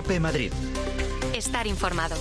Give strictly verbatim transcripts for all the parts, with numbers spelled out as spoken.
COPE Madrid. Estar informado.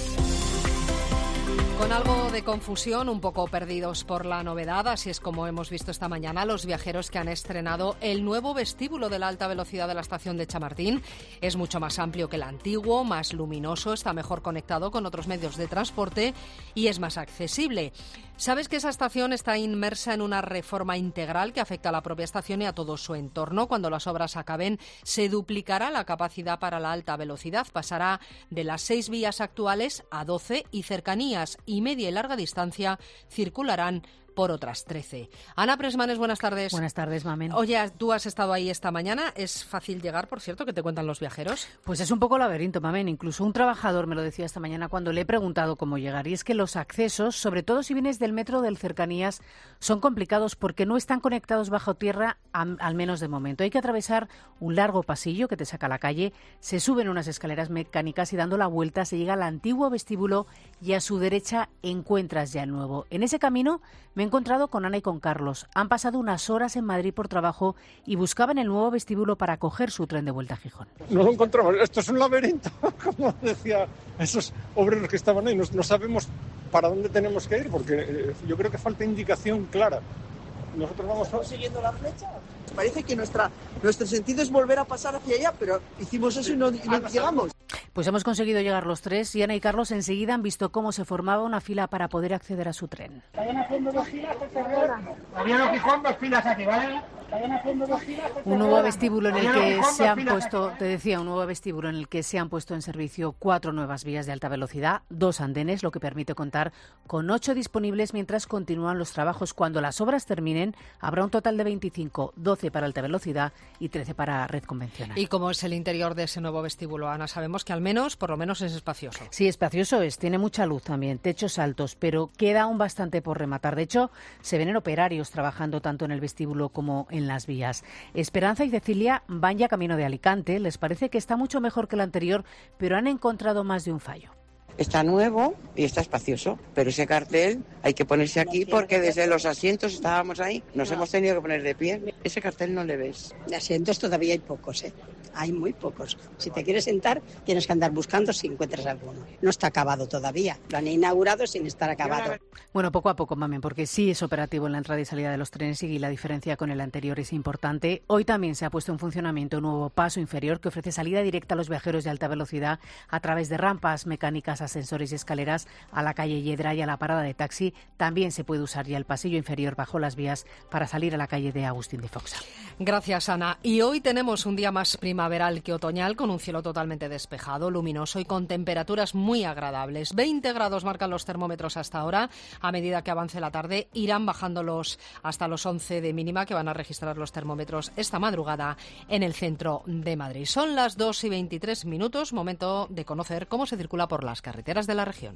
Con algo de confusión, un poco perdidos por la novedad, así es como hemos visto esta mañana los viajeros que han estrenado el nuevo vestíbulo de la alta velocidad de la estación de Chamartín. Es mucho más amplio que el antiguo, más luminoso, está mejor conectado con otros medios de transporte y es más accesible. ¿Sabes que esa estación está inmersa en una reforma integral que afecta a la propia estación y a todo su entorno? Cuando las obras acaben, se duplicará la capacidad para la alta velocidad. Pasará de las seis vías actuales a doce y cercanías y media y larga distancia circularán por otras trece. Ana Presmanes, buenas tardes. Buenas tardes, Mamen. Oye, tú has estado ahí esta mañana. ¿Es fácil llegar, por cierto? ¿Qué te cuentan los viajeros? Pues es un poco laberinto, Mamen. Incluso un trabajador me lo decía esta mañana cuando le he preguntado cómo llegar. Y es que los accesos, sobre todo si vienes del metro del Cercanías, son complicados porque no están conectados bajo tierra, al menos de momento. Hay que atravesar un largo pasillo que te saca a la calle, se suben unas escaleras mecánicas y dando la vuelta se llega al antiguo vestíbulo y a su derecha encuentras ya el nuevo. En ese camino me he encontrado con Ana y con Carlos. Han pasado unas horas en Madrid por trabajo y buscaban el nuevo vestíbulo para coger su tren de vuelta a Gijón. No lo encontramos. Esto es un laberinto, como decía esos obreros que estaban ahí. No, no sabemos para dónde tenemos que ir porque eh, yo creo que falta indicación clara. Nosotros vamos ¿Estamos siguiendo la flecha? Parece que nuestra, nuestro sentido es volver a pasar hacia allá, pero hicimos eso y no, y no llegamos. Pues hemos conseguido llegar los tres y Ana y Carlos enseguida han visto cómo se formaba una fila para poder acceder a su tren. Vayan haciendo dos filas, por favor. Vayan Gijón, dos filas aquí, ¿vale? Vayan haciendo dos filas. Un nuevo vestíbulo en el que se han puesto, te decía, un nuevo vestíbulo en el que se han puesto en servicio cuatro nuevas vías de alta velocidad, dos andenes, lo que permite contar con ocho disponibles mientras continúan los trabajos. Cuando las obras terminen, habrá un total de veinticinco, doce para alta velocidad y trece para red convencional. ¿Y cómo es el interior de ese nuevo vestíbulo, Ana? Sabemos que al menos, por lo menos, es espacioso. Sí, espacioso es, tiene mucha luz también, techos altos, pero queda aún bastante por rematar. De hecho, se ven operarios trabajando tanto en el vestíbulo como en las vías. Esperanza y Cecilia van ya camino de Alicante, les parece que está mucho mejor que el anterior, pero han encontrado más de un fallo. Está nuevo y está espacioso, pero ese cartel hay que ponerse aquí porque desde los asientos estábamos ahí, nos hemos tenido que poner de pie. Ese cartel no le ves. De asientos todavía hay pocos, ¿eh? Hay muy pocos. Si te quieres sentar, tienes que andar buscando si encuentras alguno. No está acabado todavía. Lo han inaugurado sin estar acabado. Bueno, poco a poco, Mamen, porque sí es operativo en la entrada y salida de los trenes y la diferencia con el anterior es importante. Hoy también se ha puesto en funcionamiento un nuevo paso inferior que ofrece salida directa a los viajeros de alta velocidad a través de rampas mecánicas, ascensores y escaleras a la calle Yedra y a la parada de taxi. También se puede usar ya el pasillo inferior bajo las vías para salir a la calle de Agustín de Foxa. Gracias, Ana. Y hoy tenemos un día más primaveral que otoñal, con un cielo totalmente despejado, luminoso y con temperaturas muy agradables. veinte grados marcan los termómetros hasta ahora. A medida que avance la tarde irán bajando los hasta los once de mínima que van a registrar los termómetros esta madrugada en el centro de Madrid. Son las dos y veintitrés minutos, momento de conocer cómo se circula por las carreteras de la región.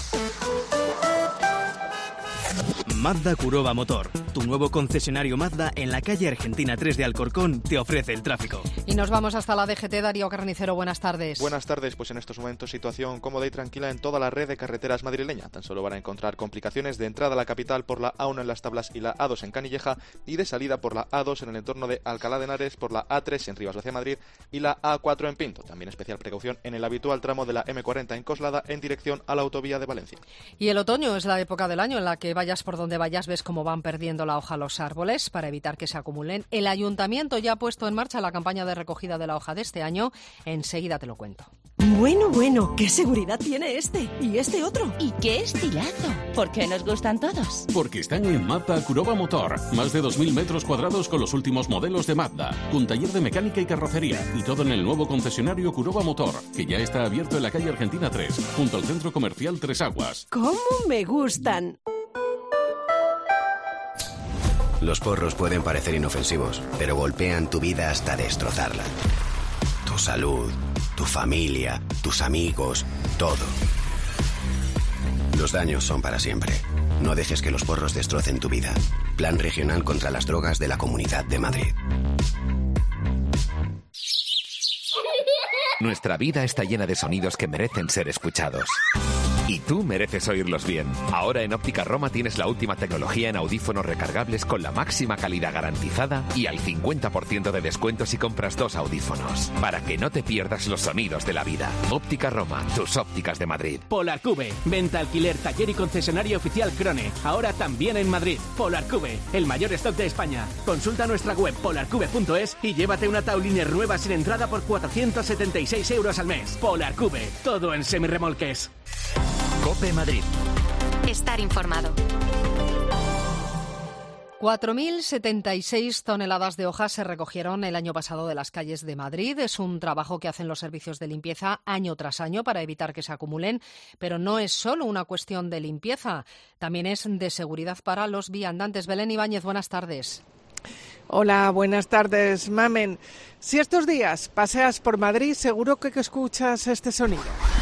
Mazda Kuroba Motor, tu nuevo concesionario Mazda en la calle Argentina tres de Alcorcón, te ofrece el tráfico. Y nos vamos hasta la D G T. Darío Carnicero, buenas tardes. Buenas tardes, pues en estos momentos situación cómoda y tranquila en toda la red de carreteras madrileña. Tan solo van a encontrar complicaciones de entrada a la capital por la A uno en Las Tablas y la A dos en Canilleja y de salida por la A dos en el entorno de Alcalá de Henares, por la A tres en Rivas hacia Madrid y la A cuatro en Pinto. También especial precaución en el habitual tramo de la M cuarenta en Coslada en dirección a la autovía de Valencia. Y el otoño es la época del año en la que vayas por donde vayas ves cómo van perdiendo la hoja los árboles. Para evitar que se acumulen, el Ayuntamiento ya ha puesto en marcha la campaña de recogida de la hoja de este año. Enseguida te lo cuento. Bueno, bueno, qué seguridad tiene este y este otro. Y qué estilazo. ¿Por qué nos gustan todos? Porque están en Mazda Kuroba Motor. Más de dos mil metros cuadrados con los últimos modelos de Mazda. Con taller de mecánica y carrocería. Y todo en el nuevo concesionario Kuroba Motor, que ya está abierto en la calle Argentina tres, junto al centro comercial Tres Aguas. ¡Cómo me gustan! Los porros pueden parecer inofensivos, pero golpean tu vida hasta destrozarla. Tu salud, tu familia, tus amigos, todo. Los daños son para siempre. No dejes que los porros destrocen tu vida. Plan Regional contra las Drogas de la Comunidad de Madrid. Nuestra vida está llena de sonidos que merecen ser escuchados. Y tú mereces oírlos bien. Ahora en Óptica Roma tienes la última tecnología en audífonos recargables con la máxima calidad garantizada y al cincuenta por ciento de descuento si compras dos audífonos. Para que no te pierdas los sonidos de la vida. Óptica Roma, tus ópticas de Madrid. Polarcube, venta, alquiler, taller y concesionario oficial Krone. Ahora también en Madrid. Polarcube, el mayor stock de España. Consulta nuestra web polarcube punto es y llévate una Tauliner nueva sin entrada por cuatrocientos setenta y seis euros al mes. Polarcube, todo en semirremolques. COPE Madrid. Estar informado. cuatro mil setenta y seis toneladas de hojas se recogieron el año pasado de las calles de Madrid. Es un trabajo que hacen los servicios de limpieza año tras año para evitar que se acumulen, pero no es solo una cuestión de limpieza, también es de seguridad para los viandantes. Belén Ibáñez, buenas tardes. Hola, buenas tardes, Mamen. Si estos días paseas por Madrid, seguro que escuchas este sonido.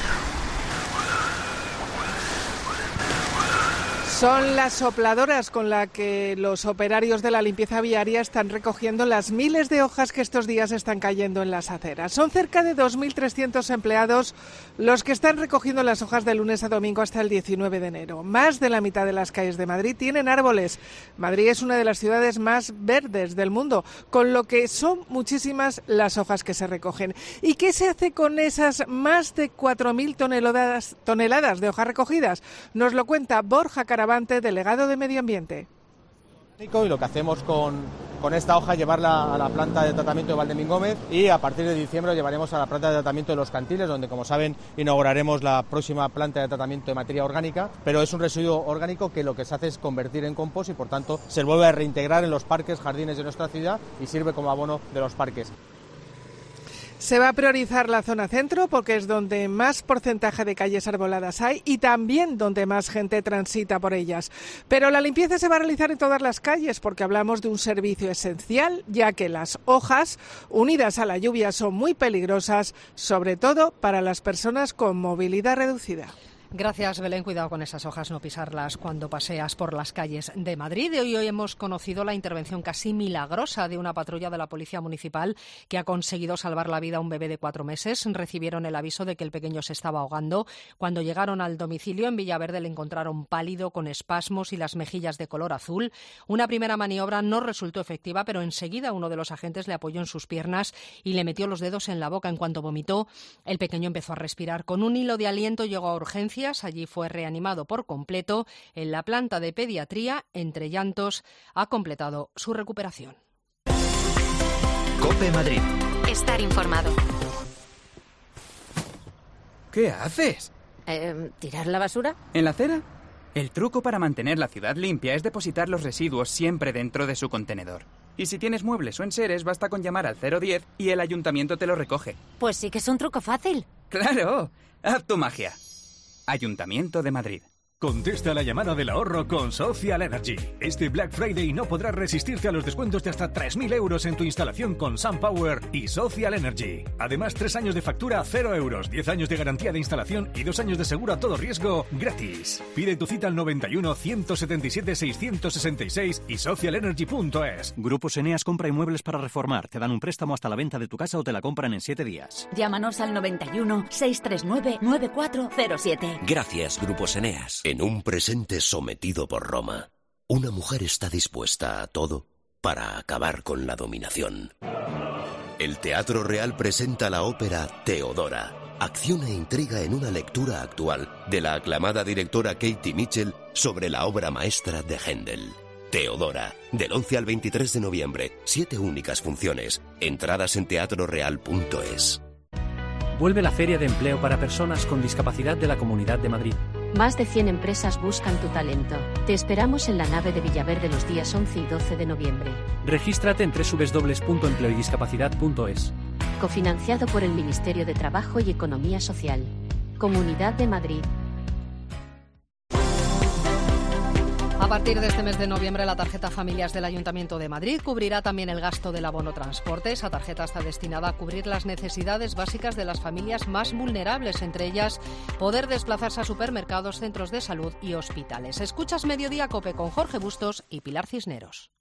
Son las sopladoras con las que los operarios de la limpieza viaria están recogiendo las miles de hojas que estos días están cayendo en las aceras. Son cerca de dos mil trescientos empleados los que están recogiendo las hojas de lunes a domingo hasta el diecinueve de enero. Más de la mitad de las calles de Madrid tienen árboles. Madrid es una de las ciudades más verdes del mundo, con lo que son muchísimas las hojas que se recogen. ¿Y qué se hace con esas más de cuatro mil toneladas, toneladas de hojas recogidas? Nos lo cuenta Borja Carabante, delegado de Medio Ambiente. Y lo que hacemos con, con esta hoja es llevarla a la planta de tratamiento de Valdemín Gómez y a partir de diciembre lo llevaremos a la planta de tratamiento de Los Cantiles, donde, como saben, inauguraremos la próxima planta de tratamiento de materia orgánica, pero es un residuo orgánico que lo que se hace es convertir en compost y, por tanto, se vuelve a reintegrar en los parques, jardines de nuestra ciudad y sirve como abono de los parques. Se va a priorizar la zona centro porque es donde más porcentaje de calles arboladas hay y también donde más gente transita por ellas. Pero la limpieza se va a realizar en todas las calles porque hablamos de un servicio esencial, ya que las hojas unidas a la lluvia son muy peligrosas, sobre todo para las personas con movilidad reducida. Gracias, Belén. Cuidado con esas hojas, no pisarlas cuando paseas por las calles de Madrid. Y hoy, hoy hemos conocido la intervención casi milagrosa de una patrulla de la Policía Municipal que ha conseguido salvar la vida a un bebé de cuatro meses. Recibieron el aviso de que el pequeño se estaba ahogando. Cuando llegaron al domicilio en Villaverde le encontraron pálido, con espasmos y las mejillas de color azul. Una primera maniobra no resultó efectiva, pero enseguida uno de los agentes le apoyó en sus piernas y le metió los dedos en la boca. En cuanto vomitó, el pequeño empezó a respirar. Con un hilo de aliento llegó a urgencias. Allí fue reanimado por completo. En la planta de pediatría, entre llantos, ha completado su recuperación. COPE Madrid. Estar informado. ¿Qué haces? Eh, ¿Tirar la basura? ¿En la acera? El truco para mantener la ciudad limpia es depositar los residuos siempre dentro de su contenedor. Y si tienes muebles o enseres, basta con llamar al cero diez y el ayuntamiento te lo recoge. Pues sí que es un truco fácil. ¡Claro! ¡Haz tu magia! Ayuntamiento de Madrid. Contesta la llamada del ahorro con Social Energy. Este Black Friday no podrás resistirte a los descuentos de hasta tres mil euros en tu instalación con SunPower y Social Energy. Además, tres años de factura a cero euros, diez años de garantía de instalación y dos años de seguro a todo riesgo gratis. Pide tu cita al noventa y uno, ciento setenta y siete, seiscientos sesenta y seis y social energy punto es. Grupos Eneas compra inmuebles para reformar. Te dan un préstamo hasta la venta de tu casa o te la compran en siete días. Llámanos al noventa y uno, seiscientos treinta y nueve, noventa y cuatro cero siete. Gracias, Grupos Eneas. En un presente sometido por Roma, una mujer está dispuesta a todo para acabar con la dominación. El Teatro Real presenta la ópera Teodora, acción e intriga en una lectura actual de la aclamada directora Katie Mitchell sobre la obra maestra de Händel. Teodora, del once al veintitrés de noviembre, siete únicas funciones, entradas en teatro real punto es. Vuelve la Feria de Empleo para Personas con Discapacidad de la Comunidad de Madrid. Más de cien empresas buscan tu talento. Te esperamos en la nave de Villaverde los días once y doce de noviembre. Regístrate en doble u doble u doble u punto empleo y discapacidad punto es. Cofinanciado por el Ministerio de Trabajo y Economía Social. Comunidad de Madrid. A partir de este mes de noviembre, la tarjeta Familias del Ayuntamiento de Madrid cubrirá también el gasto del abono transporte. Esa tarjeta está destinada a cubrir las necesidades básicas de las familias más vulnerables, entre ellas poder desplazarse a supermercados, centros de salud y hospitales. Escuchas Mediodía COPE con Jorge Bustos y Pilar Cisneros.